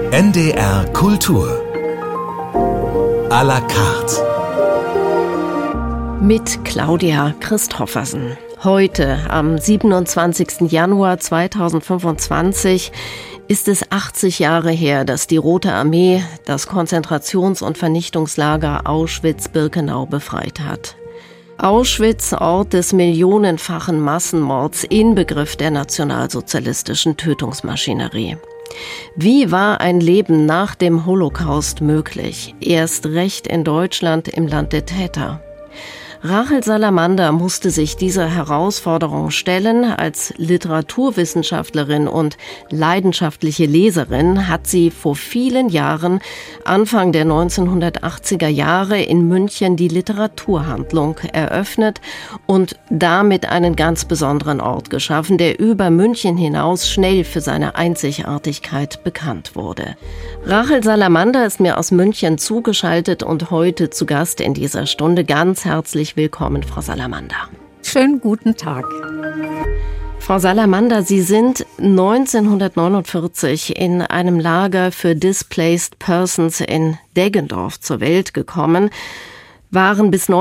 NDR Kultur à la carte mit Claudia Christoffersen. Heute, am 27. Januar 2025, ist es 80 Jahre her, dass die Rote Armee das Konzentrations- und Vernichtungslager Auschwitz-Birkenau befreit hat. Auschwitz, Ort des millionenfachen Massenmords, Inbegriff der nationalsozialistischen Tötungsmaschinerie. Wie war ein Leben nach dem Holocaust möglich? Erst recht in Deutschland, im Land der Täter. Rachel Salamander musste sich dieser Herausforderung stellen. Als Literaturwissenschaftlerin und leidenschaftliche Leserin hat sie vor vielen Jahren, Anfang der 1980er Jahre, in München die Literaturhandlung eröffnet und damit einen ganz besonderen Ort geschaffen, der über München hinaus schnell für seine Einzigartigkeit bekannt wurde. Rachel Salamander ist mir aus München zugeschaltet und heute zu Gast in dieser Stunde. Ganz herzlich willkommen, Frau Salamander. Schönen guten Tag. Frau Salamander, Sie sind 1949 in einem Lager für Displaced Persons in Deggendorf zur Welt gekommen, waren bis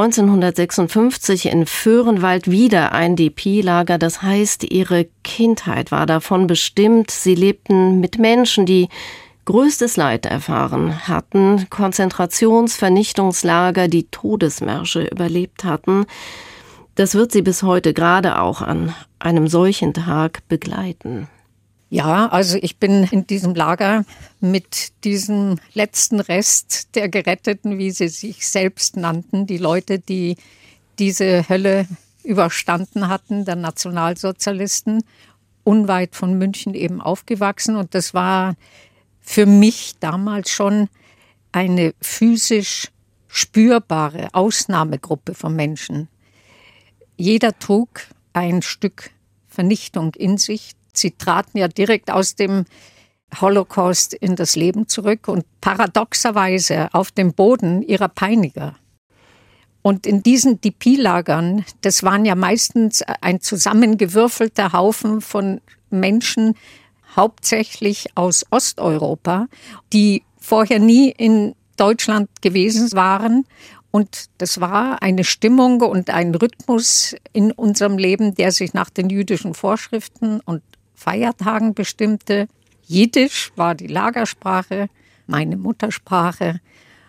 1956 in Vöhrenwald wieder ein DP-Lager. Das heißt, Ihre Kindheit war davon bestimmt. Sie lebten mit Menschen, die größtes Leid erfahren hatten, Konzentrations-, Vernichtungslager, die Todesmärsche überlebt hatten. Das wird Sie bis heute gerade auch an einem solchen Tag begleiten. Ja, also ich bin in diesem Lager mit diesem letzten Rest der Geretteten, wie sie sich selbst nannten, die Leute, die diese Hölle überstanden hatten, der Nationalsozialisten, unweit von München eben aufgewachsen. Und das war für mich damals schon eine physisch spürbare Ausnahmegruppe von Menschen. Jeder trug ein Stück Vernichtung in sich. Sie traten ja direkt aus dem Holocaust in das Leben zurück und paradoxerweise auf dem Boden ihrer Peiniger. Und in diesen DP-Lagern, das waren ja meistens ein zusammengewürfelter Haufen von Menschen, hauptsächlich aus Osteuropa, die vorher nie in Deutschland gewesen waren. Und das war eine Stimmung und ein Rhythmus in unserem Leben, der sich nach den jüdischen Vorschriften und Feiertagen bestimmte. Jiddisch war die Lagersprache, meine Muttersprache.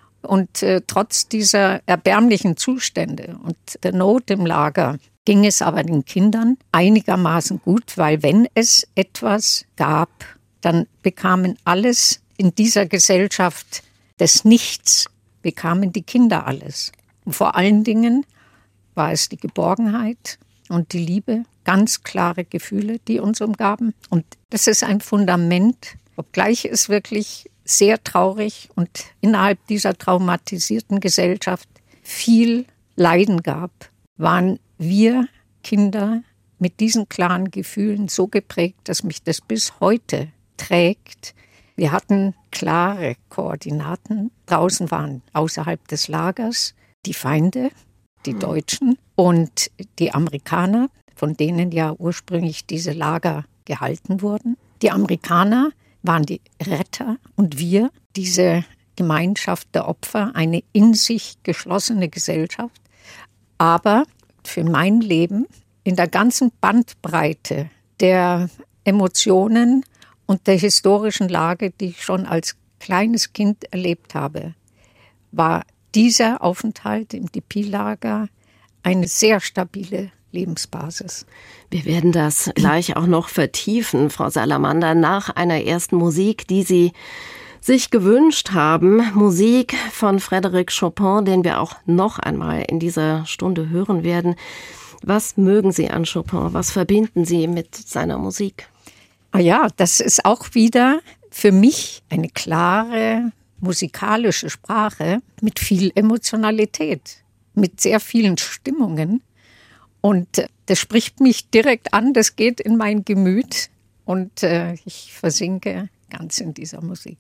Und trotz dieser erbärmlichen Zustände und der Not im Lager ging es aber den Kindern einigermaßen gut, weil wenn es etwas gab, dann bekamen alles in dieser Gesellschaft des Nichts, bekamen die Kinder alles. Und vor allen Dingen war es die Geborgenheit und die Liebe, ganz klare Gefühle, die uns umgaben. Und das ist ein Fundament, obgleich es wirklich sehr traurig und innerhalb dieser traumatisierten Gesellschaft viel Leiden gab, waren wir Kinder mit diesen klaren Gefühlen so geprägt, dass mich das bis heute trägt. Wir hatten klare Koordinaten. Draußen waren außerhalb des Lagers die Feinde, die Deutschen und die Amerikaner, von denen ja ursprünglich diese Lager gehalten wurden. Die Amerikaner waren die Retter und wir, diese Gemeinschaft der Opfer, eine in sich geschlossene Gesellschaft. Aber für mein Leben in der ganzen Bandbreite der Emotionen und der historischen Lage, die ich schon als kleines Kind erlebt habe, war dieser Aufenthalt im DP-Lager eine sehr stabile Lebensbasis. Wir werden das gleich auch noch vertiefen, Frau Salamander, nach einer ersten Musik, die Sie sich gewünscht haben. Musik von Frédéric Chopin, den wir auch noch einmal in dieser Stunde hören werden. Was mögen Sie an Chopin? Was verbinden Sie mit seiner Musik? Ja, das ist auch wieder für mich eine klare musikalische Sprache mit viel Emotionalität, mit sehr vielen Stimmungen. Und das spricht mich direkt an, das geht in mein Gemüt und ich versinke ganz in dieser Musik.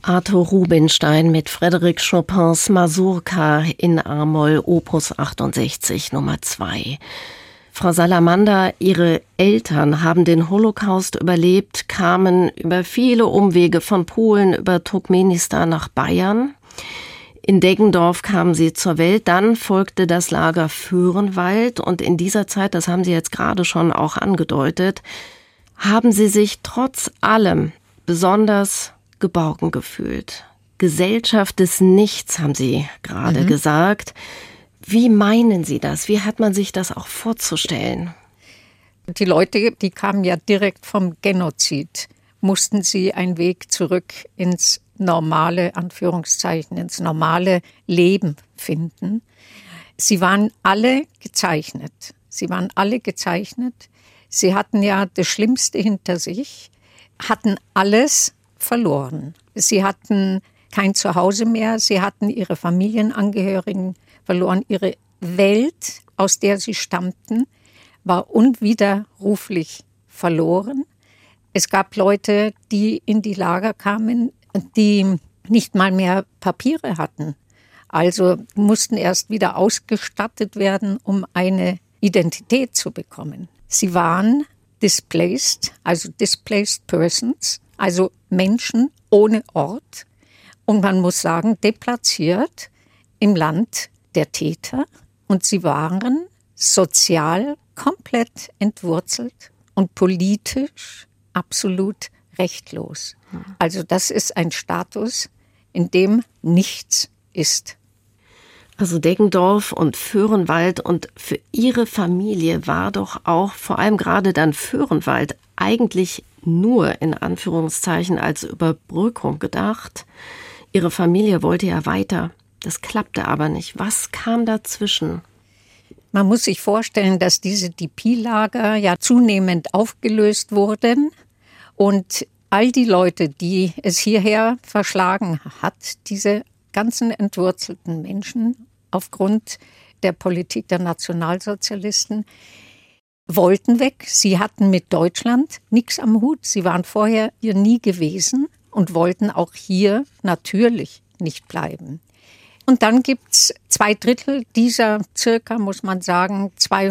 Arthur Rubinstein mit Frédéric Chopins Mazurka in A-Moll, Opus 68, Nummer 2. Frau Salamander, Ihre Eltern haben den Holocaust überlebt, kamen über viele Umwege von Polen über Turkmenistan nach Bayern. In Deggendorf kamen Sie zur Welt, dann folgte das Lager Vöhrenwald und in dieser Zeit, das haben Sie jetzt gerade schon auch angedeutet, haben Sie sich trotz allem besonders geborgen gefühlt. Gesellschaft des Nichts, haben Sie gerade gesagt. Wie meinen Sie das? Wie hat man sich das auch vorzustellen? Die Leute, die kamen ja direkt vom Genozid, mussten sie einen Weg zurück ins normale, Anführungszeichen, ins normale Leben finden. Sie waren alle gezeichnet. Sie hatten ja das Schlimmste hinter sich, hatten alles verloren. Sie hatten kein Zuhause mehr, sie hatten ihre Familienangehörigen verloren. Ihre Welt, aus der sie stammten, war unwiderruflich verloren. Es gab Leute, die in die Lager kamen, die nicht mal mehr Papiere hatten. Also mussten erst wieder ausgestattet werden, um eine Identität zu bekommen. Sie waren displaced, also displaced persons, also Menschen ohne Ort. Und man muss sagen, deplatziert im Land der Täter. Und sie waren sozial komplett entwurzelt und politisch absolut rechtlos. Also das ist ein Status, in dem nichts ist. Also Deggendorf und Vöhrenwald, und für Ihre Familie war doch auch vor allem gerade dann Vöhrenwald eigentlich nur in Anführungszeichen als Überbrückung gedacht. Ihre Familie wollte ja weiter. Das klappte aber nicht. Was kam dazwischen? Man muss sich vorstellen, dass diese DP-Lager ja zunehmend aufgelöst wurden und all die Leute, die es hierher verschlagen hat, diese ganzen entwurzelten Menschen aufgrund der Politik der Nationalsozialisten, wollten weg. Sie hatten mit Deutschland nichts am Hut. Sie waren vorher hier nie gewesen und wollten auch hier natürlich nicht bleiben. Und dann gibt's 2/3 dieser circa, muss man sagen,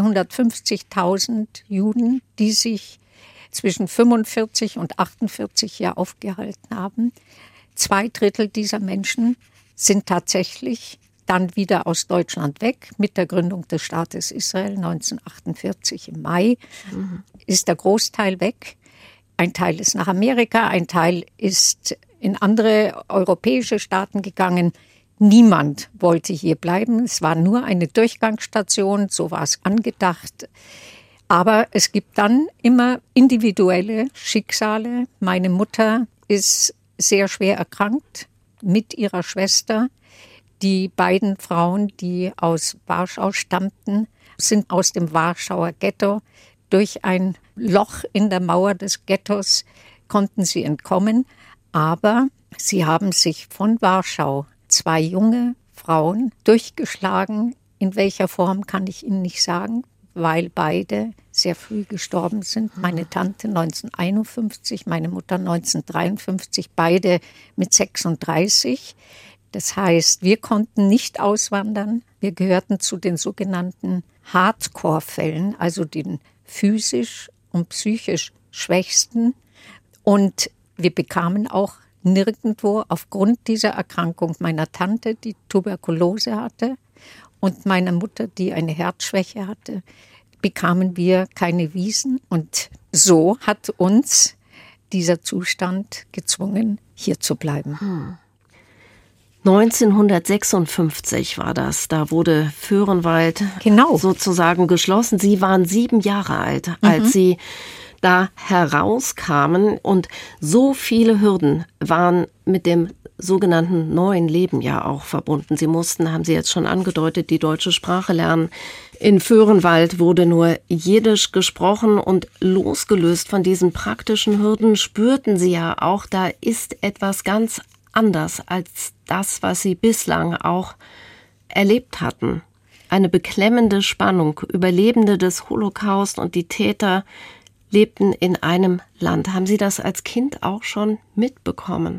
250.000 Juden, die sich zwischen 45 und 48 hier aufgehalten haben. 2/3 dieser Menschen sind tatsächlich dann wieder aus Deutschland weg. Mit der Gründung des Staates Israel 1948 im Mai ist der Großteil weg. Ein Teil ist nach Amerika, ein Teil ist in andere europäische Staaten gegangen. Niemand wollte hier bleiben. Es war nur eine Durchgangsstation, so war es angedacht. Aber es gibt dann immer individuelle Schicksale. Meine Mutter ist sehr schwer erkrankt mit ihrer Schwester. Die beiden Frauen, die aus Warschau stammten, sind aus dem Warschauer Ghetto. Durch ein Loch in der Mauer des Ghettos konnten sie entkommen. Aber sie haben sich von Warschau 2 junge Frauen durchgeschlagen. In welcher Form kann ich Ihnen nicht sagen, weil beide sehr früh gestorben sind. Meine Tante 1951, meine Mutter 1953, beide mit 36. Das heißt, wir konnten nicht auswandern. Wir gehörten zu den sogenannten Hardcore-Fällen, also den physisch und psychisch Schwächsten. Und wir bekamen auch nirgendwo aufgrund dieser Erkrankung meiner Tante, die Tuberkulose hatte, und meiner Mutter, die eine Herzschwäche hatte, bekamen wir keine Wiesen. Und so hat uns dieser Zustand gezwungen, hier zu bleiben. 1956 war das. Da wurde Vöhrenwald sozusagen geschlossen. Sie waren 7 Jahre alt, als Sie da herauskamen. Und so viele Hürden waren mit dem sogenannten neuen Leben ja auch verbunden. Sie mussten, haben Sie jetzt schon angedeutet, die deutsche Sprache lernen. In Vöhrenwald wurde nur Jiddisch gesprochen, und losgelöst von diesen praktischen Hürden spürten Sie ja auch, da ist etwas ganz anders als das, was Sie bislang auch erlebt hatten. Eine beklemmende Spannung. Überlebende des Holocaust und die Täter lebten in einem Land. Haben Sie das als Kind auch schon mitbekommen?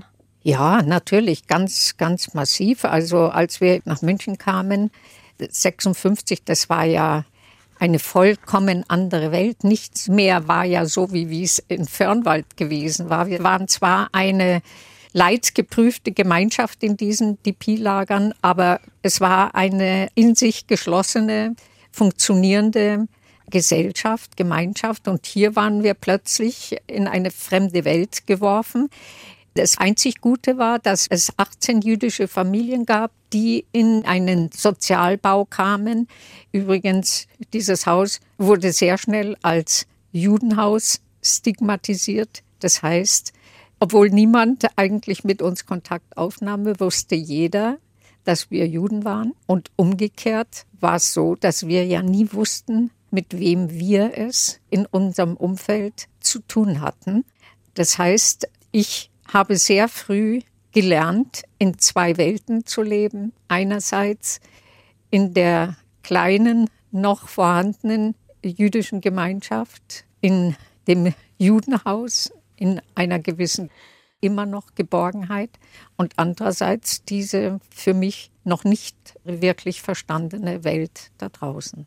Ja, natürlich, ganz, ganz massiv. Also als wir nach München kamen, 56, das war ja eine vollkommen andere Welt. Nichts mehr war ja so, wie es in Fürnwald gewesen war. Wir waren zwar eine leidgeprüfte Gemeinschaft in diesen DP-Lagern, aber es war eine in sich geschlossene, funktionierende Gesellschaft, Gemeinschaft. Und hier waren wir plötzlich in eine fremde Welt geworfen. Das einzig Gute war, dass es 18 jüdische Familien gab, die in einen Sozialbau kamen. Übrigens, dieses Haus wurde sehr schnell als Judenhaus stigmatisiert. Das heißt, obwohl niemand eigentlich mit uns Kontakt aufnahm, wusste jeder, dass wir Juden waren. Und umgekehrt war es so, dass wir ja nie wussten, mit wem wir es in unserem Umfeld zu tun hatten. Das heißt, ich habe sehr früh gelernt, in zwei Welten zu leben. Einerseits in der kleinen, noch vorhandenen jüdischen Gemeinschaft, in dem Judenhaus, in einer gewissen immer noch Geborgenheit. Und andererseits diese für mich noch nicht wirklich verstandene Welt da draußen.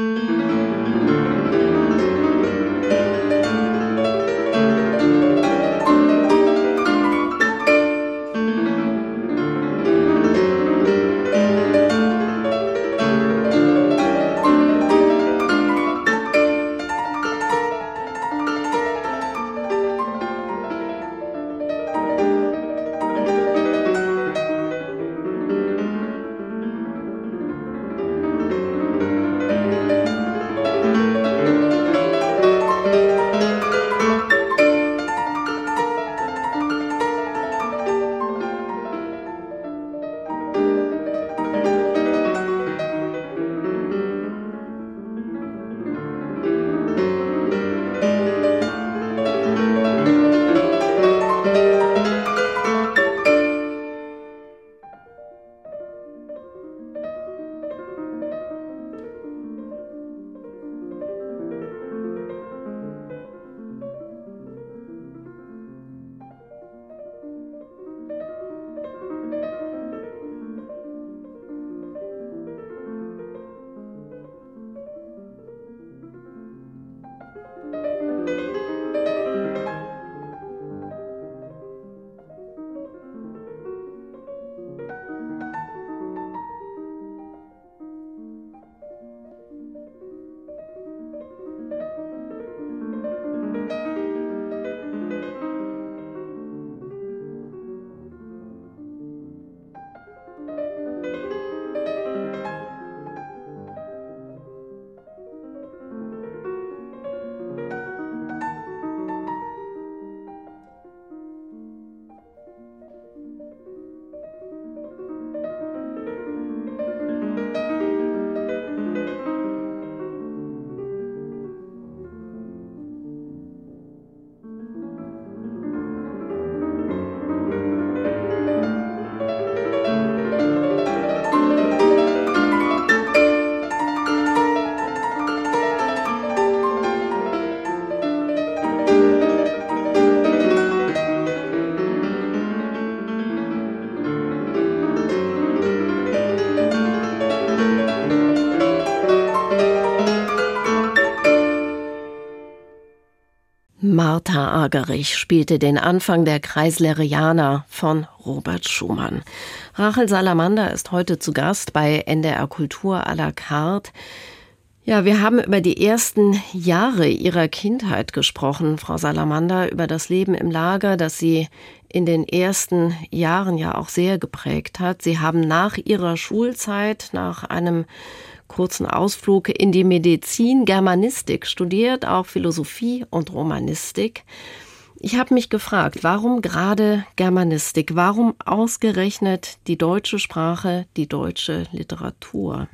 Martha Argerich spielte den Anfang der Kreislerianer von Robert Schumann. Rachel Salamander ist heute zu Gast bei NDR Kultur à la carte. Ja, wir haben über die ersten Jahre Ihrer Kindheit gesprochen, Frau Salamander, über das Leben im Lager, das Sie in den ersten Jahren ja auch sehr geprägt hat. Sie haben nach Ihrer Schulzeit, nach einem kurzen Ausflug in die Medizin, Germanistik studiert, auch Philosophie und Romanistik. Ich habe mich gefragt, warum gerade Germanistik? Warum ausgerechnet die deutsche Sprache, die deutsche Literatur?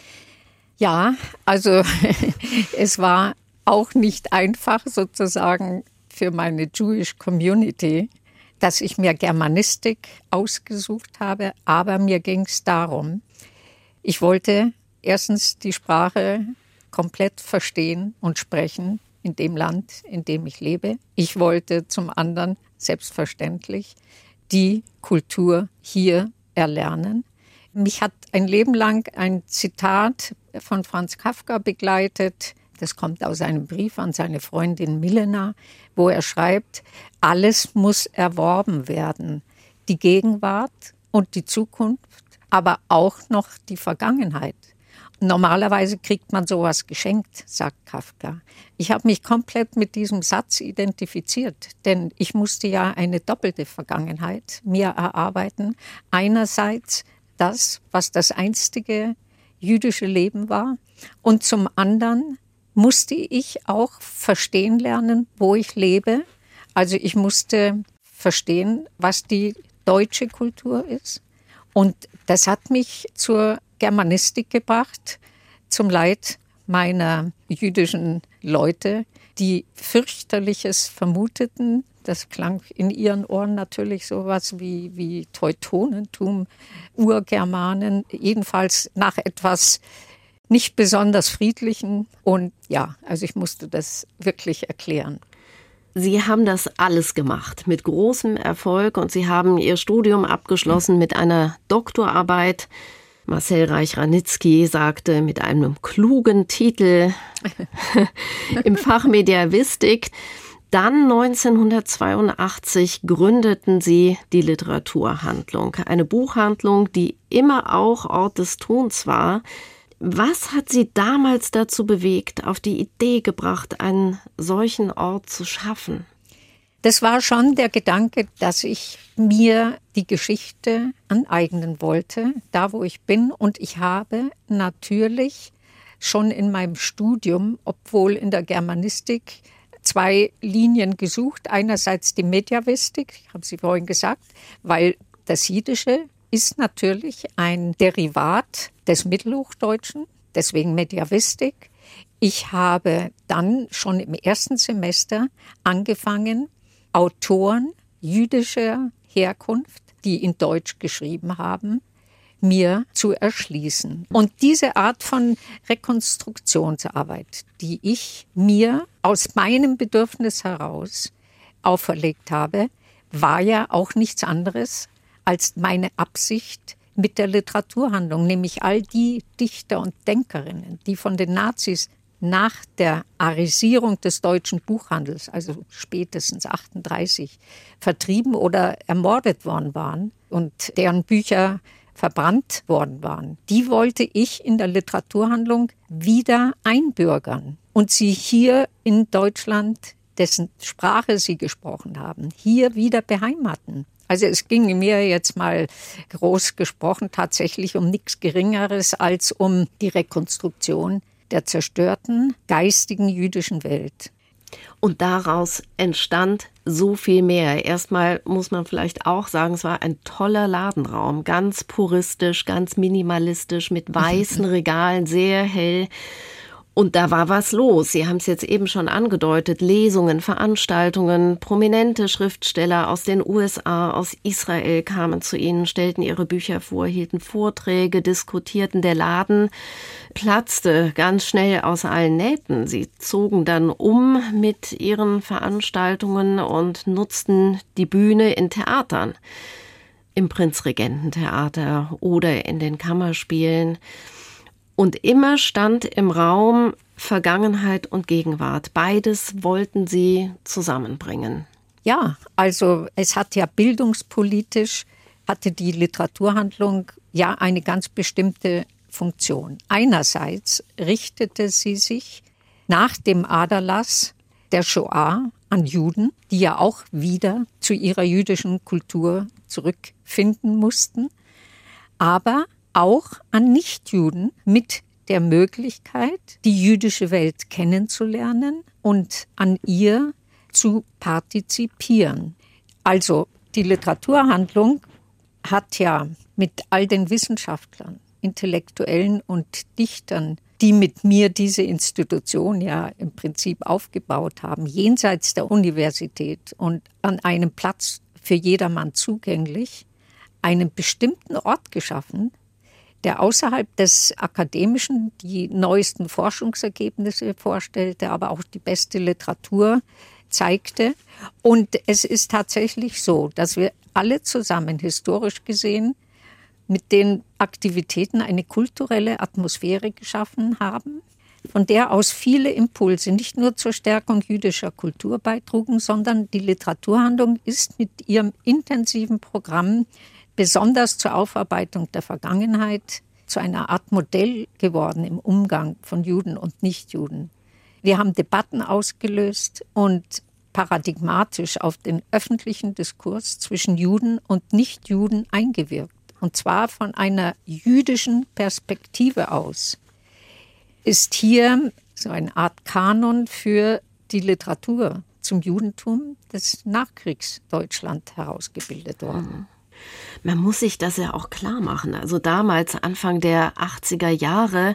Ja, also es war auch nicht einfach sozusagen für meine Jewish Community, dass ich mir Germanistik ausgesucht habe, aber mir ging es darum, ich wollte erstens die Sprache komplett verstehen und sprechen in dem Land, in dem ich lebe. Ich wollte zum anderen selbstverständlich die Kultur hier erlernen. Mich hat ein Leben lang ein Zitat von Franz Kafka begleitet. Das kommt aus einem Brief an seine Freundin Milena, wo er schreibt, alles muss erworben werden. Die Gegenwart und die Zukunft, aber auch noch die Vergangenheit. Normalerweise kriegt man sowas geschenkt, sagt Kafka. Ich habe mich komplett mit diesem Satz identifiziert, denn ich musste ja eine doppelte Vergangenheit mir erarbeiten. Einerseits das, was das einstige jüdische Leben war, und zum anderen musste ich auch verstehen lernen, wo ich lebe. Also ich musste verstehen, was die deutsche Kultur ist. Und das hat mich zur Germanistik gebracht, zum Leid meiner jüdischen Leute, die fürchterliches vermuteten. Das klang in ihren Ohren natürlich sowas wie Teutonentum, Urgermanen, jedenfalls nach etwas nicht besonders Friedlichen. Und ja, also ich musste das wirklich erklären. Sie haben das alles gemacht mit großem Erfolg und Sie haben Ihr Studium abgeschlossen mit einer Doktorarbeit. Marcel Reich-Ranitzky sagte mit einem klugen Titel im Fach Mediavistik. Dann 1982 gründeten Sie die Literaturhandlung, eine Buchhandlung, die immer auch Ort des Tuns war. Was hat Sie damals dazu bewegt, auf die Idee gebracht, einen solchen Ort zu schaffen? Das war schon der Gedanke, dass ich mir die Geschichte aneignen wollte, da wo ich bin. Und ich habe natürlich schon in meinem Studium, obwohl in der Germanistik, 2 Linien gesucht. Einerseits die Mediavistik, ich habe Sie vorhin gesagt, weil das Jiddische ist natürlich ein Derivat des Mittelhochdeutschen, deswegen Mediavistik. Ich habe dann schon im ersten Semester angefangen, Autoren jüdischer Herkunft, die in Deutsch geschrieben haben, mir zu erschließen. Und diese Art von Rekonstruktionsarbeit, die ich mir aus meinem Bedürfnis heraus auferlegt habe, war ja auch nichts anderes als meine Absicht mit der Literaturhandlung, nämlich all die Dichter und Denkerinnen, die von den Nazis nach der Arisierung des deutschen Buchhandels, also spätestens 1938, vertrieben oder ermordet worden waren und deren Bücher verbrannt worden waren. Die wollte ich in der Literaturhandlung wieder einbürgern und sie hier in Deutschland, dessen Sprache sie gesprochen haben, hier wieder beheimaten. Also es ging mir jetzt mal groß gesprochen tatsächlich um nichts Geringeres als um die Rekonstruktion der zerstörten geistigen jüdischen Welt. Und daraus entstand so viel mehr. Erstmal muss man vielleicht auch sagen, es war ein toller Ladenraum, ganz puristisch, ganz minimalistisch, mit weißen Regalen, sehr hell. Und da war was los. Sie haben es jetzt eben schon angedeutet. Lesungen, Veranstaltungen, prominente Schriftsteller aus den USA, aus Israel kamen zu Ihnen, stellten ihre Bücher vor, hielten Vorträge, diskutierten. Der Laden platzte ganz schnell aus allen Nähten. Sie zogen dann um mit ihren Veranstaltungen und nutzten die Bühne in Theatern. Im Prinzregententheater oder in den Kammerspielen. Und immer stand im Raum Vergangenheit und Gegenwart. Beides wollten Sie zusammenbringen. Ja, also es hat ja bildungspolitisch, hatte die Literaturhandlung ja eine ganz bestimmte Funktion. Einerseits richtete sie sich nach dem Aderlass der Shoah an Juden, die ja auch wieder zu ihrer jüdischen Kultur zurückfinden mussten, aber auch an Nichtjuden mit der Möglichkeit, die jüdische Welt kennenzulernen und an ihr zu partizipieren. Also die Literaturhandlung hat ja mit all den Wissenschaftlern, Intellektuellen und Dichtern, die mit mir diese Institution ja im Prinzip aufgebaut haben, jenseits der Universität und an einem Platz für jedermann zugänglich, einen bestimmten Ort geschaffen, der außerhalb des Akademischen die neuesten Forschungsergebnisse vorstellte, aber auch die beste Literatur zeigte. Und es ist tatsächlich so, dass wir alle zusammen, historisch gesehen, mit den Aktivitäten eine kulturelle Atmosphäre geschaffen haben, von der aus viele Impulse nicht nur zur Stärkung jüdischer Kultur beitrugen, sondern die Literaturhandlung ist mit ihrem intensiven Programm besonders zur Aufarbeitung der Vergangenheit zu einer Art Modell geworden im Umgang von Juden und Nichtjuden. Wir haben Debatten ausgelöst und paradigmatisch auf den öffentlichen Diskurs zwischen Juden und Nichtjuden eingewirkt. Und zwar von einer jüdischen Perspektive aus ist hier so eine Art Kanon für die Literatur zum Judentum des Nachkriegsdeutschland herausgebildet worden. Man muss sich das ja auch klar machen. Also damals, Anfang der 80er Jahre,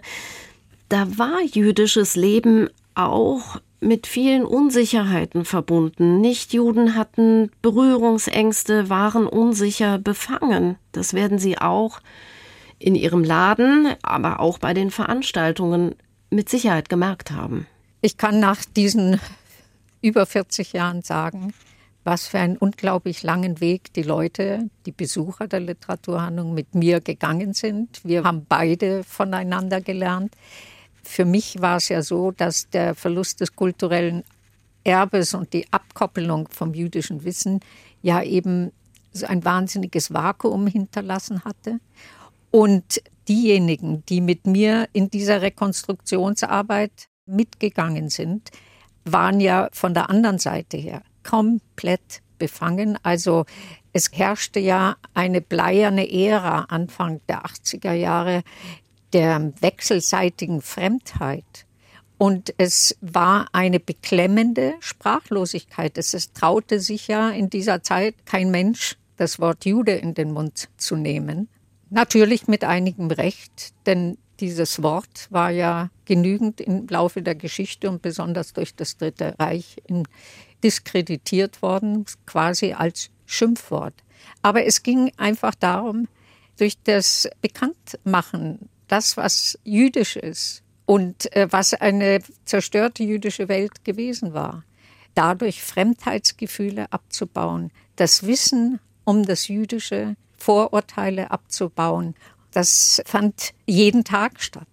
da war jüdisches Leben auch mit vielen Unsicherheiten verbunden. Nichtjuden hatten Berührungsängste, waren unsicher, befangen. Das werden sie auch in ihrem Laden, aber auch bei den Veranstaltungen mit Sicherheit gemerkt haben. Ich kann nach diesen über 40 Jahren sagen, was für einen unglaublich langen Weg die Leute, die Besucher der Literaturhandlung mit mir gegangen sind. Wir haben beide voneinander gelernt. Für mich war es ja so, dass der Verlust des kulturellen Erbes und die Abkoppelung vom jüdischen Wissen ja eben so ein wahnsinniges Vakuum hinterlassen hatte. Und diejenigen, die mit mir in dieser Rekonstruktionsarbeit mitgegangen sind, waren ja von der anderen Seite her komplett befangen. Also es herrschte ja eine bleierne Ära Anfang der 80er Jahre der wechselseitigen Fremdheit. Und es war eine beklemmende Sprachlosigkeit. Es traute sich ja in dieser Zeit kein Mensch, das Wort Jude in den Mund zu nehmen. Natürlich mit einigem Recht, denn dieses Wort war ja genügend im Laufe der Geschichte und besonders durch das Dritte Reich diskreditiert worden, quasi als Schimpfwort. Aber es ging einfach darum, durch das Bekanntmachen, das, was jüdisch ist und was eine zerstörte jüdische Welt gewesen war, dadurch Fremdheitsgefühle abzubauen, das Wissen um das Jüdische, Vorurteile abzubauen, das fand jeden Tag statt.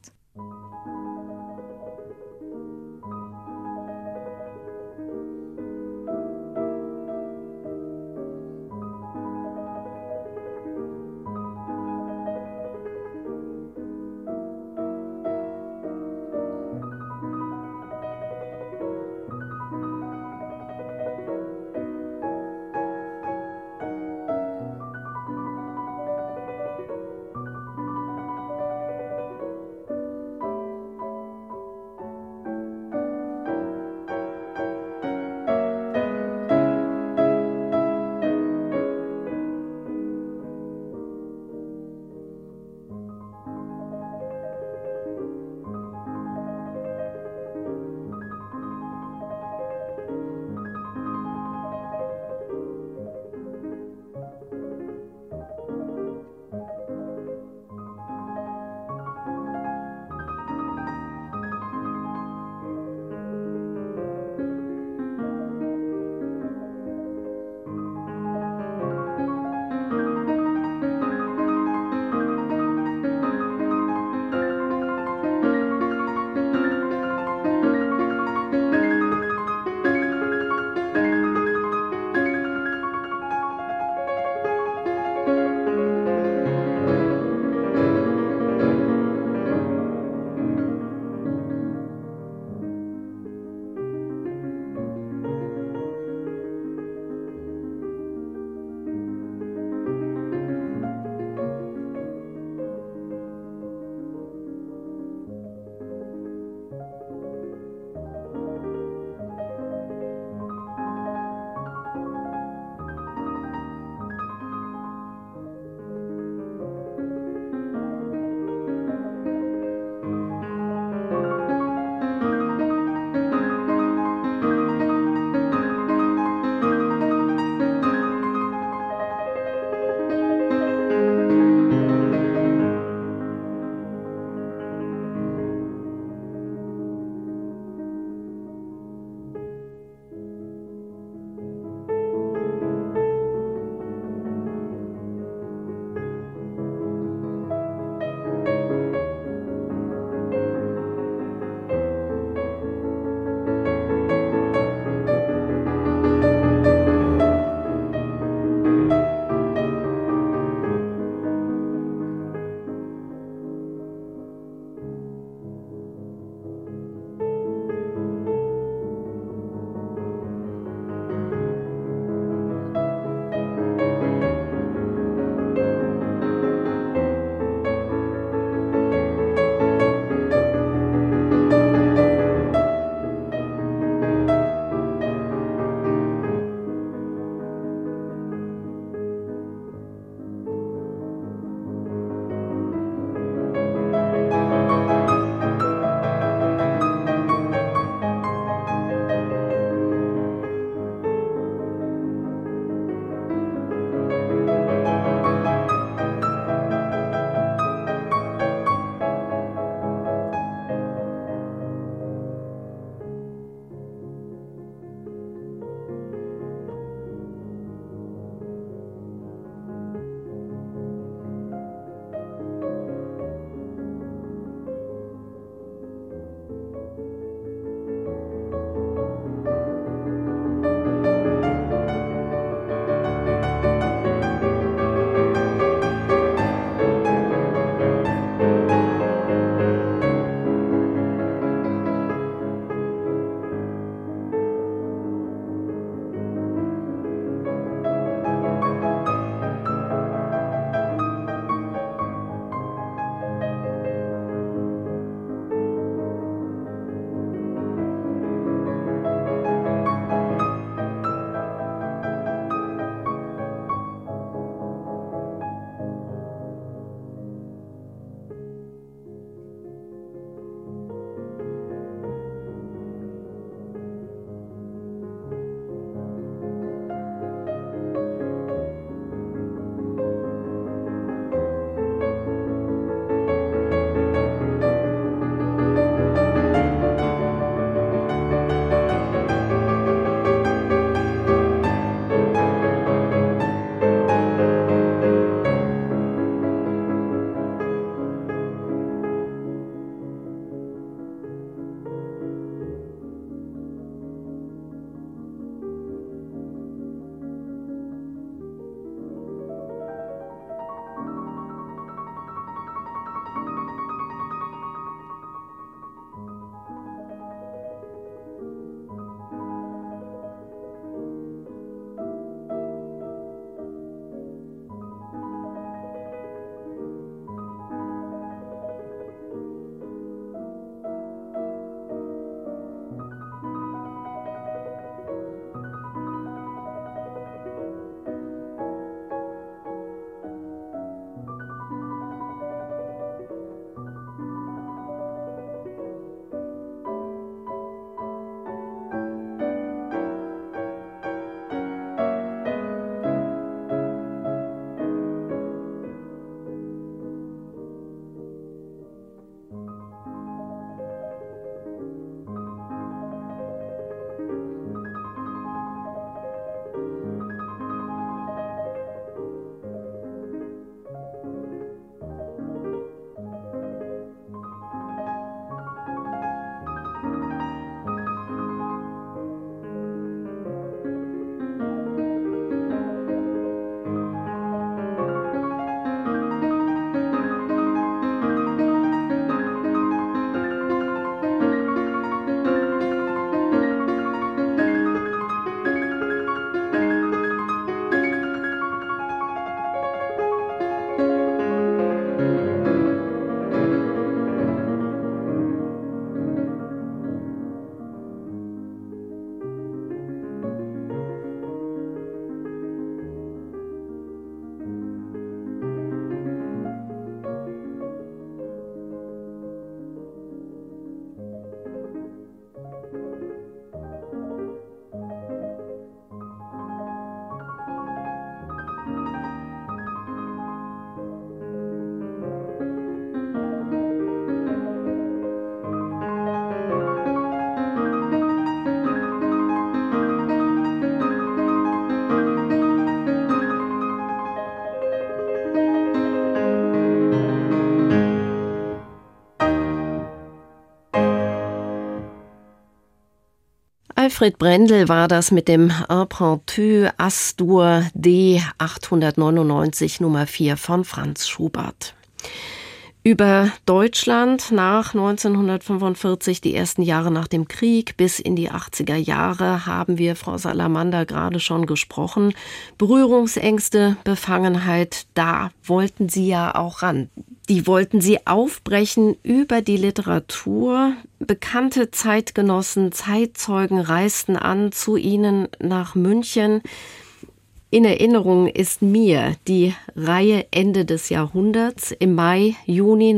Wilfried Brendel war das mit dem Impromptu As-Dur D 899 Nummer 4 von Franz Schubert. Über Deutschland nach 1945, die ersten Jahre nach dem Krieg bis in die 80er Jahre, haben wir, Frau Salamander, gerade schon gesprochen. Berührungsängste, Befangenheit, da wollten Sie ja auch ran. Die wollten Sie aufbrechen über die Literatur. Bekannte Zeitgenossen, Zeitzeugen reisten an zu Ihnen nach München. In Erinnerung ist mir die Reihe Ende des Jahrhunderts im Mai, Juni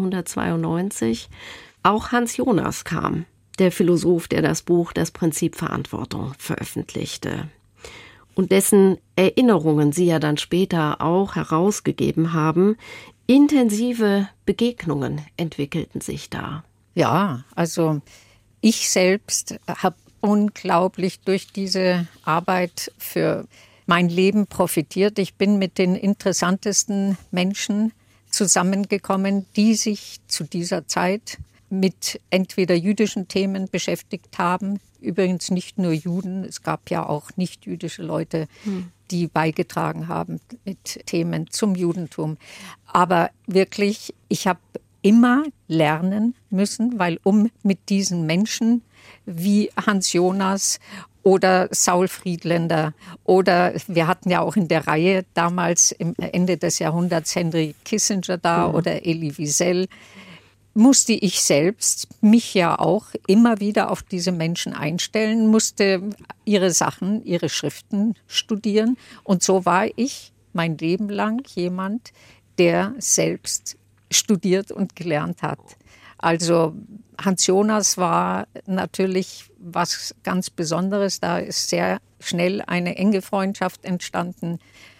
1992. Auch Hans Jonas kam, der Philosoph, der das Buch Das Prinzip Verantwortung veröffentlichte. Und dessen Erinnerungen Sie ja dann später auch herausgegeben haben. Intensive Begegnungen entwickelten sich da. Ja, also ich selbst habe unglaublich durch diese Arbeit für mein Leben profitiert. Ich bin mit den interessantesten Menschen zusammengekommen, die sich zu dieser Zeit mit entweder jüdischen Themen beschäftigt haben. Übrigens nicht nur Juden, es gab ja auch nicht-jüdische Leute, die beigetragen haben mit Themen zum Judentum. Aber wirklich, ich habe immer lernen müssen, weil um mit diesen Menschen wie Hans Jonas oder Saul Friedländer oder wir hatten ja auch in der Reihe damals im Ende des Jahrhunderts Henry Kissinger da oder Elie Wiesel, musste ich selbst mich ja auch immer wieder auf diese Menschen einstellen, musste ihre Sachen, ihre Schriften studieren. Und so war ich mein Leben lang jemand, der selbst studiert und gelernt hat. Also Hans Jonas war natürlich was ganz Besonderes. Da ist sehr schnell eine enge Freundschaft entstanden.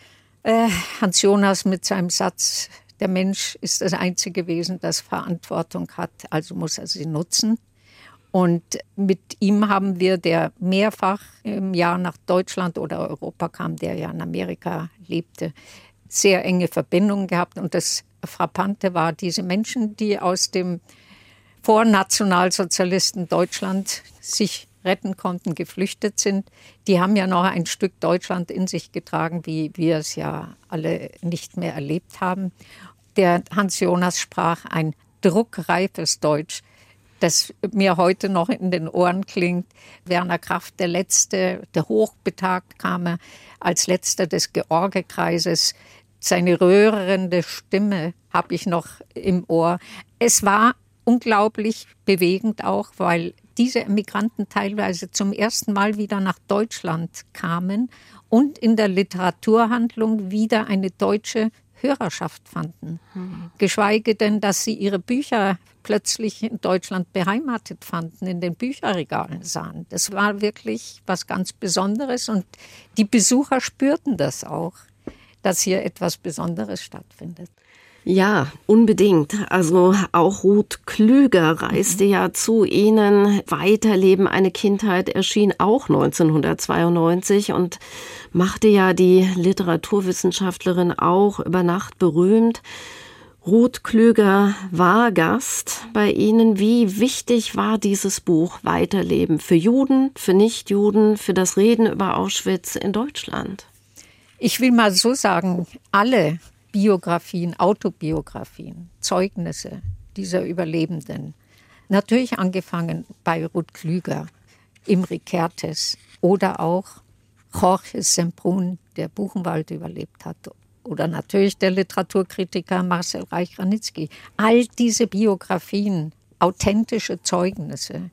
Hans Jonas mit seinem Satz, der Mensch ist das einzige Wesen, das Verantwortung hat, also muss er sie nutzen. Und mit ihm haben wir, der mehrfach im Jahr nach Deutschland oder Europa kam, der ja in Amerika lebte, sehr enge Verbindungen gehabt. Und das Frappante war, diese Menschen, die aus dem Vornationalsozialisten Deutschland sich retten konnten, geflüchtet sind, die haben ja noch ein Stück Deutschland in sich getragen, wie wir es ja alle nicht mehr erlebt haben. Der Hans Jonas sprach ein druckreifes Deutsch, das mir heute noch in den Ohren klingt. Werner Kraft, der Letzte, der hochbetagt kam er als Letzter des Georgekreises. Seine rührende Stimme habe ich noch im Ohr. Es war unglaublich bewegend auch, weil diese Emigranten teilweise zum ersten Mal wieder nach Deutschland kamen und in der Literaturhandlung wieder eine deutsche Hörerschaft fanden. Geschweige denn, dass sie ihre Bücher plötzlich in Deutschland beheimatet fanden, in den Bücherregalen sahen. Das war wirklich was ganz Besonderes und die Besucher spürten das auch, dass hier etwas Besonderes stattfindet. Ja, unbedingt. Also auch Ruth Klüger reiste ja zu Ihnen. Weiterleben, eine Kindheit erschien auch 1992 und machte ja die Literaturwissenschaftlerin auch über Nacht berühmt. Ruth Klüger war Gast bei Ihnen. Wie wichtig war dieses Buch Weiterleben für Juden, für Nichtjuden, für das Reden über Auschwitz in Deutschland? Ich will mal so sagen, alle Biografien, Autobiografien, Zeugnisse dieser Überlebenden. Natürlich angefangen bei Ruth Klüger, Imre Kertész oder auch Jorge Semprún, der Buchenwald überlebt hat. Oder natürlich der Literaturkritiker Marcel Reich-Ranitzky. All diese Biografien, authentische Zeugnisse,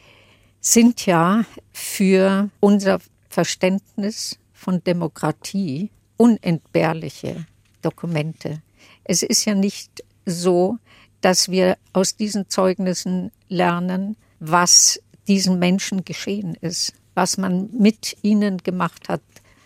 sind ja für unser Verständnis von Demokratie unentbehrliche Dokumente. Es ist ja nicht so, dass wir aus diesen Zeugnissen lernen, was diesen Menschen geschehen ist, was man mit ihnen gemacht hat,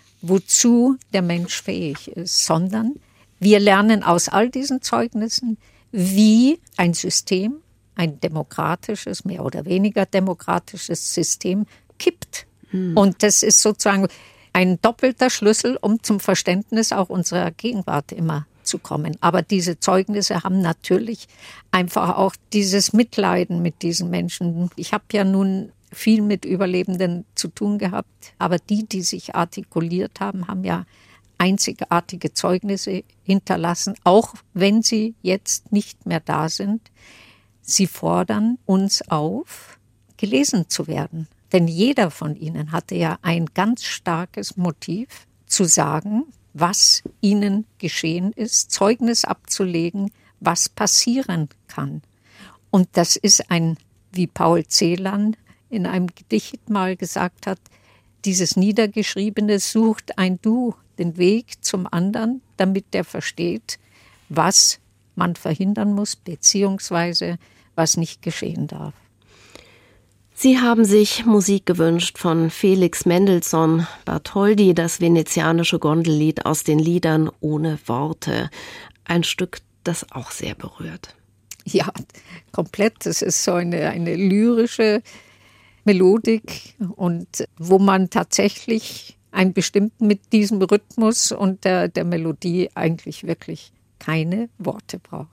wozu der Mensch fähig ist, sondern wir lernen aus all diesen Zeugnissen, wie ein System, ein demokratisches, mehr oder weniger demokratisches System kippt. Und das ist sozusagen ein doppelter Schlüssel, um zum Verständnis auch unserer Gegenwart immer zu kommen. Aber diese Zeugnisse haben natürlich einfach auch dieses Mitleiden mit diesen Menschen. Ich habe ja nun viel mit Überlebenden zu tun gehabt. Aber die sich artikuliert haben, haben ja einzigartige Zeugnisse hinterlassen, auch wenn sie jetzt nicht mehr da sind. Sie fordern uns auf, gelesen zu werden. Denn jeder von ihnen hatte ja ein ganz starkes Motiv, zu sagen, was ihnen geschehen ist, Zeugnis abzulegen, was passieren kann. Und das ist wie Paul Celan in einem Gedicht mal gesagt hat, dieses Niedergeschriebene sucht ein Du den Weg zum anderen, damit der versteht, was man verhindern muss, beziehungsweise was nicht geschehen darf. Sie haben sich Musik gewünscht von Felix Mendelssohn Bartholdy, das venezianische Gondellied aus den Liedern ohne Worte. Ein Stück, das auch sehr berührt. Ja, komplett. Es ist so eine lyrische Melodik und wo man tatsächlich mit diesem Rhythmus und der Melodie eigentlich wirklich keine Worte braucht.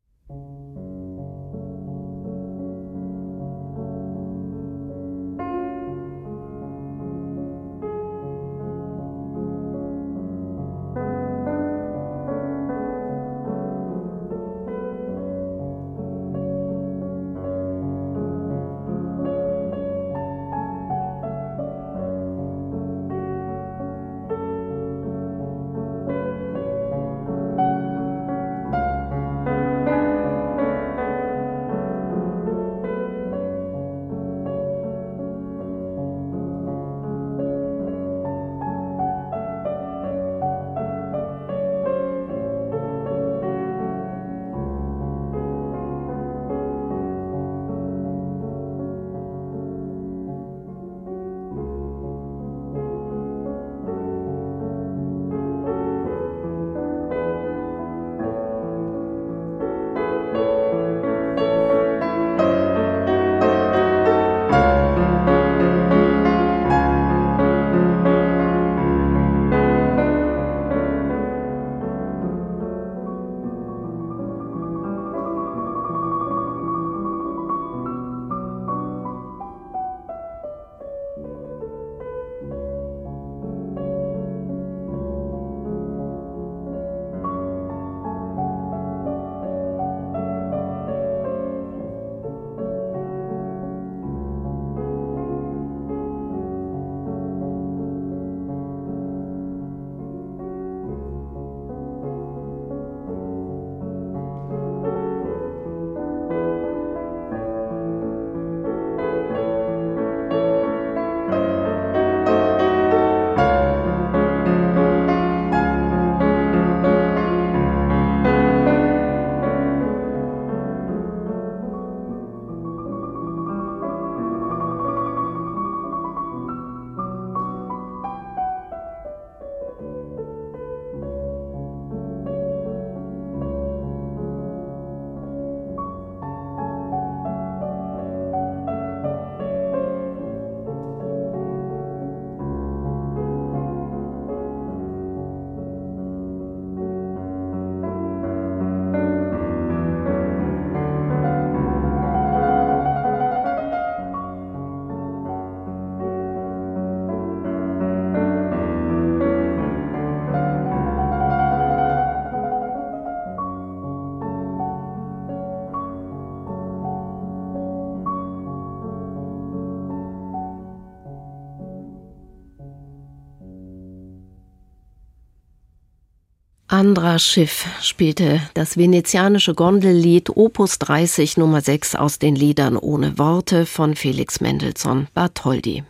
Andra Schiff spielte das venezianische Gondellied Opus 30 Nummer 6 aus den Liedern ohne Worte von Felix Mendelssohn Bartholdy.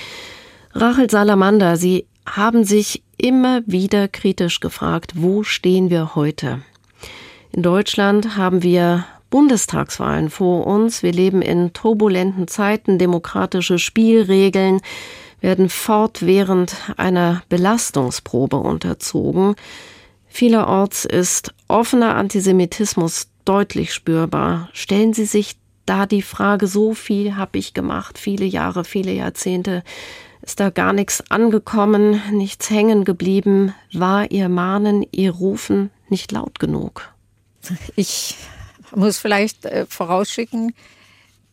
Rachel Salamander, Sie haben sich immer wieder kritisch gefragt, wo stehen wir heute? In Deutschland haben wir Bundestagswahlen vor uns. Wir leben in turbulenten Zeiten. Demokratische Spielregeln werden fortwährend einer Belastungsprobe unterzogen. Vielerorts ist offener Antisemitismus deutlich spürbar. Stellen Sie sich da die Frage, so viel habe ich gemacht, viele Jahre, viele Jahrzehnte, ist da gar nichts angekommen, nichts hängen geblieben? War Ihr Mahnen, Ihr Rufen nicht laut genug? Ich muss vielleicht vorausschicken,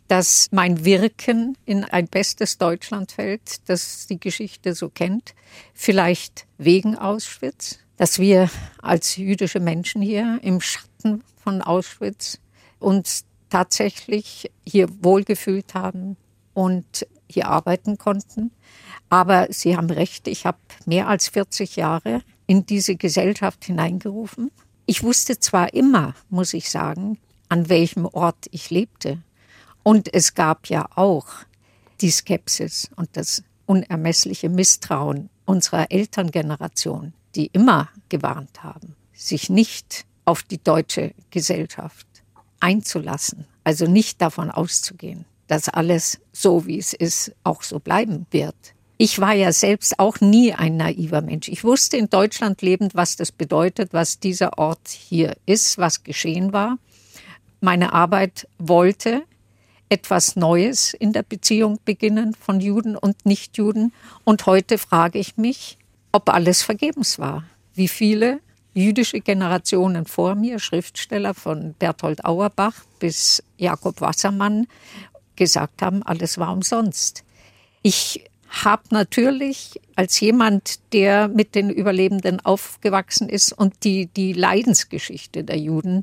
dass mein Wirken in ein bestes Deutschland fällt, das die Geschichte so kennt, vielleicht wegen Auschwitz, dass wir als jüdische Menschen hier im Schatten von Auschwitz uns tatsächlich hier wohlgefühlt haben und hier arbeiten konnten. Aber Sie haben recht, ich habe mehr als 40 Jahre in diese Gesellschaft hineingerufen. Ich wusste zwar immer, muss ich sagen, an welchem Ort ich lebte. Und es gab ja auch die Skepsis und das unermessliche Misstrauen unserer Elterngeneration, die immer gewarnt haben, sich nicht auf die deutsche Gesellschaft einzulassen, also nicht davon auszugehen, dass alles so, wie es ist, auch so bleiben wird. Ich war ja selbst auch nie ein naiver Mensch. Ich wusste in Deutschland lebend, was das bedeutet, was dieser Ort hier ist, was geschehen war. Meine Arbeit wollte etwas Neues in der Beziehung beginnen von Juden und Nichtjuden. Und heute frage ich mich, ob alles vergebens war. Wie viele jüdische Generationen vor mir, Schriftsteller von Berthold Auerbach bis Jakob Wassermann, gesagt haben, alles war umsonst. Ich habe natürlich als jemand, der mit den Überlebenden aufgewachsen ist und die Leidensgeschichte der Juden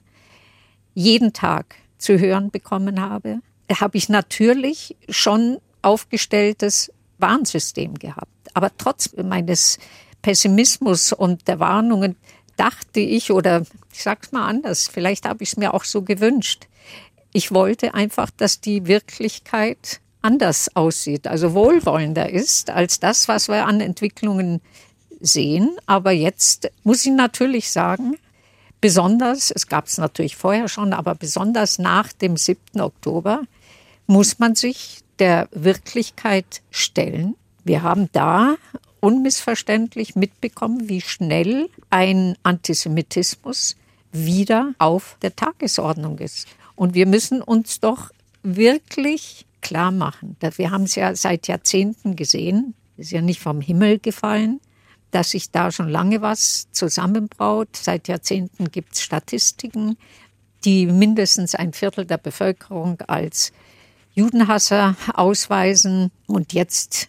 jeden Tag zu hören bekommen habe ich natürlich schon aufgestelltes Warnsystem gehabt. Aber trotz meines Pessimismus und der Warnungen dachte ich, oder ich sag's mal anders, vielleicht habe ich es mir auch so gewünscht. Ich wollte einfach, dass die Wirklichkeit anders aussieht, also wohlwollender ist als das, was wir an Entwicklungen sehen. Aber jetzt muss ich natürlich sagen, besonders, es gab es natürlich vorher schon, aber besonders nach dem 7. Oktober muss man sich der Wirklichkeit stellen. Wir haben da unmissverständlich mitbekommen, wie schnell ein Antisemitismus wieder auf der Tagesordnung ist. Und wir müssen uns doch wirklich klar machen, dass wir haben es ja seit Jahrzehnten gesehen, ist ja nicht vom Himmel gefallen, dass sich da schon lange was zusammenbraut. Seit Jahrzehnten gibt es Statistiken, die mindestens ein Viertel der Bevölkerung als Judenhasser ausweisen. Und jetzt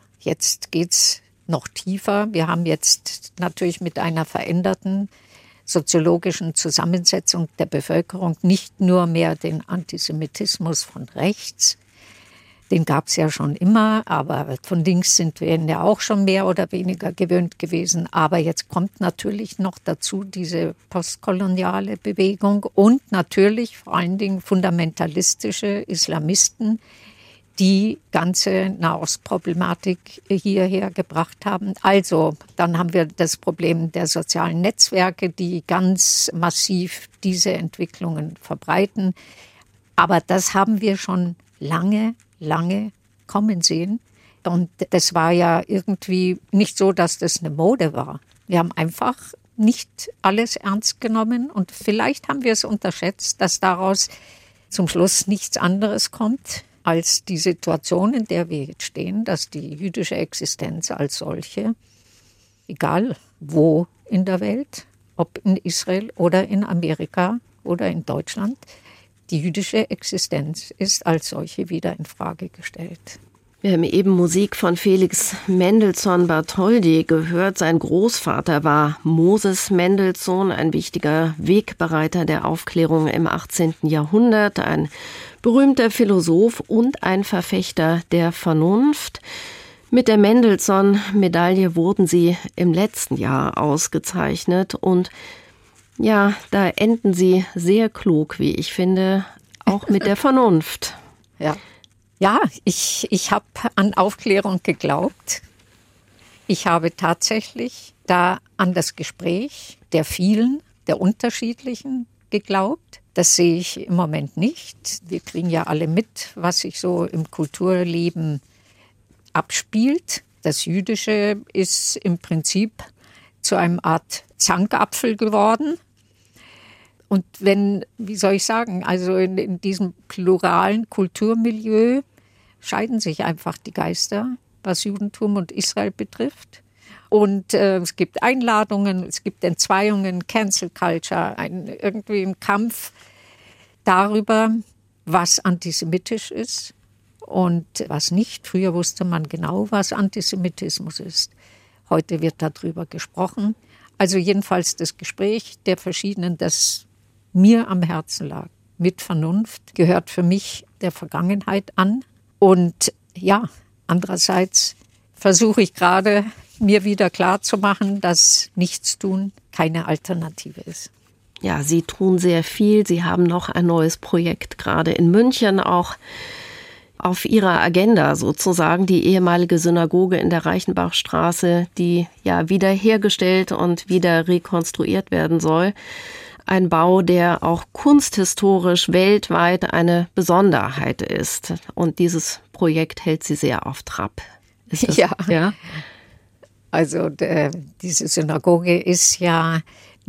geht's noch tiefer. Wir haben jetzt natürlich mit einer veränderten soziologischen Zusammensetzung der Bevölkerung nicht nur mehr den Antisemitismus von rechts, den gab es ja schon immer, aber von links sind wir ja auch schon mehr oder weniger gewöhnt gewesen. Aber jetzt kommt natürlich noch dazu diese postkoloniale Bewegung und natürlich vor allen Dingen fundamentalistische Islamisten, die ganze Nahostproblematik hierher gebracht haben. Also dann haben wir das Problem der sozialen Netzwerke, die ganz massiv diese Entwicklungen verbreiten. Aber das haben wir schon lange kommen sehen. Und das war ja irgendwie nicht so, dass das eine Mode war. Wir haben einfach nicht alles ernst genommen und vielleicht haben wir es unterschätzt, dass daraus zum Schluss nichts anderes kommt als die Situation, in der wir jetzt stehen, dass die jüdische Existenz als solche, egal wo in der Welt, ob in Israel oder in Amerika oder in Deutschland, die jüdische Existenz ist als solche wieder in Frage gestellt. Wir haben eben Musik von Felix Mendelssohn Bartholdy gehört. Sein Großvater war Moses Mendelssohn, ein wichtiger Wegbereiter der Aufklärung im 18. Jahrhundert, ein berühmter Philosoph und ein Verfechter der Vernunft. Mit der Mendelssohn-Medaille wurden sie im letzten Jahr ausgezeichnet und ja, da enden sie sehr klug, wie ich finde, auch mit der Vernunft. Ja, ich habe an Aufklärung geglaubt. Ich habe tatsächlich da an das Gespräch der vielen, der unterschiedlichen geglaubt. Das sehe ich im Moment nicht. Wir kriegen ja alle mit, was sich so im Kulturleben abspielt. Das Jüdische ist im Prinzip zu einem Art Zankapfel geworden. Und wie soll ich sagen, also in diesem pluralen Kulturmilieu scheiden sich einfach die Geister, was Judentum und Israel betrifft. Und es gibt Einladungen, es gibt Entzweiungen, Cancel Culture, irgendwie ein Kampf darüber, was antisemitisch ist und was nicht. Früher wusste man genau, was Antisemitismus ist. Heute wird darüber gesprochen. Also jedenfalls das Gespräch der verschiedenen, das mir am Herzen lag, mit Vernunft, gehört für mich der Vergangenheit an. Und ja, andererseits versuche ich gerade, mir wieder klarzumachen, dass Nichtstun keine Alternative ist. Ja, Sie tun sehr viel. Sie haben noch ein neues Projekt gerade in München auch auf Ihrer Agenda sozusagen, die ehemalige Synagoge in der Reichenbachstraße, die ja wiederhergestellt und wieder rekonstruiert werden soll. Ein Bau, der auch kunsthistorisch weltweit eine Besonderheit ist. Und dieses Projekt hält Sie sehr auf Trab. Ist das, ja? Also diese Synagoge ist ja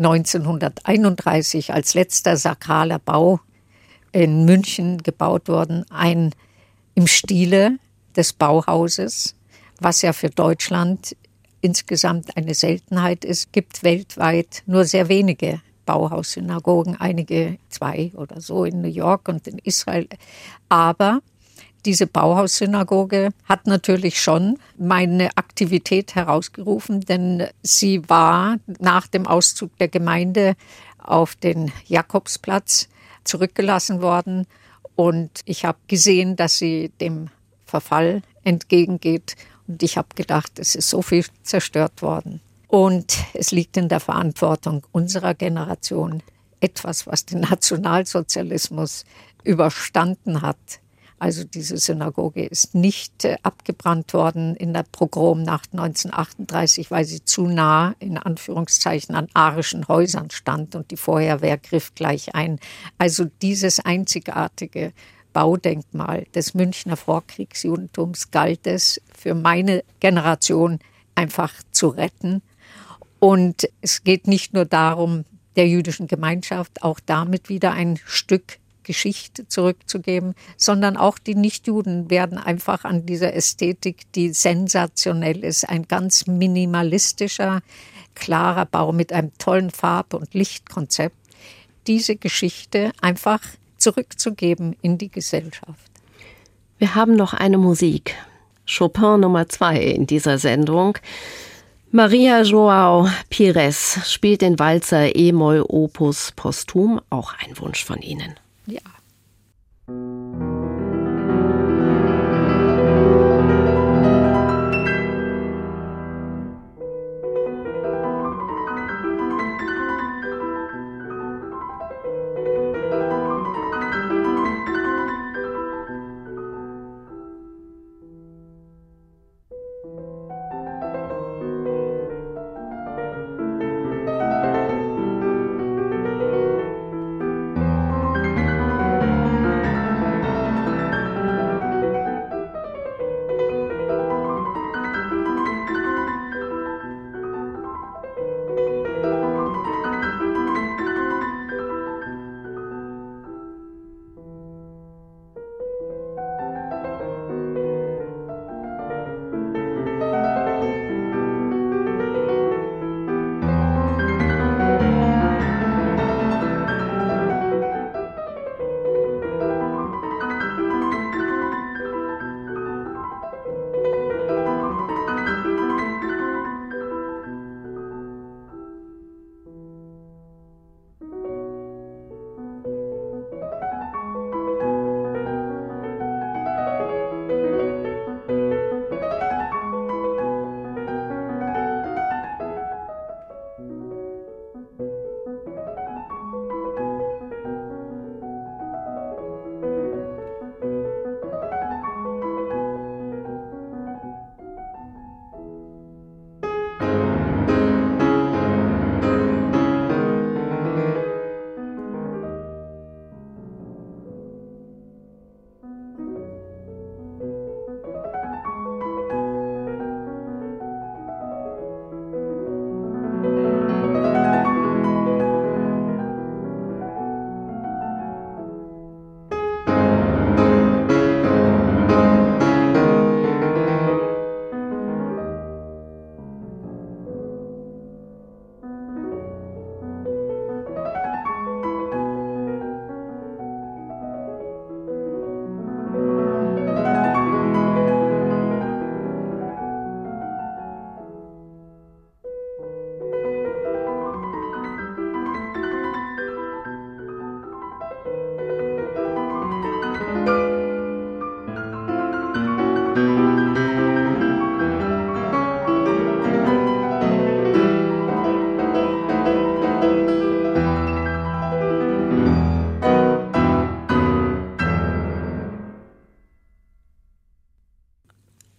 1931 als letzter sakraler Bau in München gebaut worden, im Stile des Bauhauses, was ja für Deutschland insgesamt eine Seltenheit ist. Es gibt weltweit nur sehr wenige Bauhaussynagogen, einige 2 oder so in New York und in Israel. Aber diese Bauhaussynagoge hat natürlich schon meine Aktivität herausgerufen, denn sie war nach dem Auszug der Gemeinde auf den Jakobsplatz zurückgelassen worden. Und ich habe gesehen, dass sie dem Verfall entgegengeht. Und ich habe gedacht, es ist so viel zerstört worden. Und es liegt in der Verantwortung unserer Generation, etwas, was den Nationalsozialismus überstanden hat. Also diese Synagoge ist nicht abgebrannt worden in der Pogromnacht 1938, weil sie zu nah, in Anführungszeichen, an arischen Häusern stand und die Feuerwehr griff gleich ein. Also dieses einzigartige Baudenkmal des Münchner Vorkriegsjudentums galt es für meine Generation einfach zu retten. Und es geht nicht nur darum, der jüdischen Gemeinschaft auch damit wieder ein Stück Geschichte zurückzugeben, sondern auch die Nichtjuden werden einfach an dieser Ästhetik, die sensationell ist, ein ganz minimalistischer, klarer Bau mit einem tollen Farb- und Lichtkonzept, diese Geschichte einfach zurückzugeben in die Gesellschaft. Wir haben noch eine Musik. Chopin Nummer 2 in dieser Sendung. Maria João Pires spielt den Walzer E-Moll Opus posthum, auch ein Wunsch von Ihnen. Ja.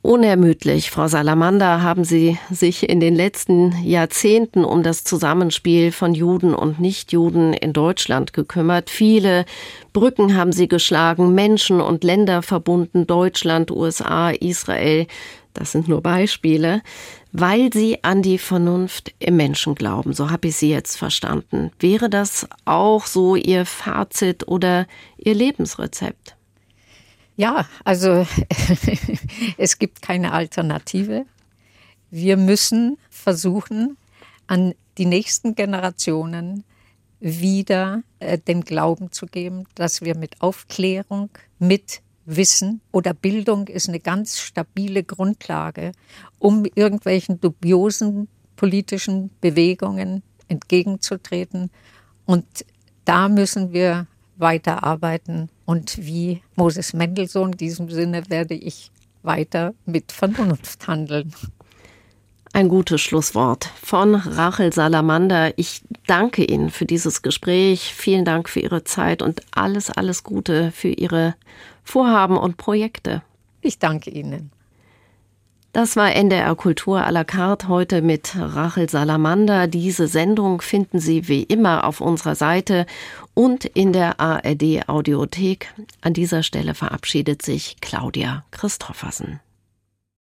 Unermüdlich, Frau Salamander, haben Sie sich in den letzten Jahrzehnten um das Zusammenspiel von Juden und Nichtjuden in Deutschland gekümmert. Viele Brücken haben Sie geschlagen, Menschen und Länder verbunden, Deutschland, USA, Israel. Das sind nur Beispiele, weil Sie an die Vernunft im Menschen glauben. So habe ich Sie jetzt verstanden. Wäre das auch so Ihr Fazit oder Ihr Lebensrezept? Ja, also es gibt keine Alternative. Wir müssen versuchen, an die nächsten Generationen wieder den Glauben zu geben, dass wir mit Aufklärung, mit Wissen oder Bildung ist eine ganz stabile Grundlage, um irgendwelchen dubiosen politischen Bewegungen entgegenzutreten. Und da müssen wir weiterarbeiten. Und wie Moses Mendelssohn, in diesem Sinne werde ich weiter mit Vernunft handeln. Ein gutes Schlusswort von Rachel Salamander. Ich danke Ihnen für dieses Gespräch. Vielen Dank für Ihre Zeit und alles Gute für Ihre Vorhaben und Projekte. Ich danke Ihnen. Das war NDR Kultur à la carte heute mit Rachel Salamander. Diese Sendung finden Sie wie immer auf unserer Seite und in der ARD Audiothek. An dieser Stelle verabschiedet sich Claudia Christoffersen.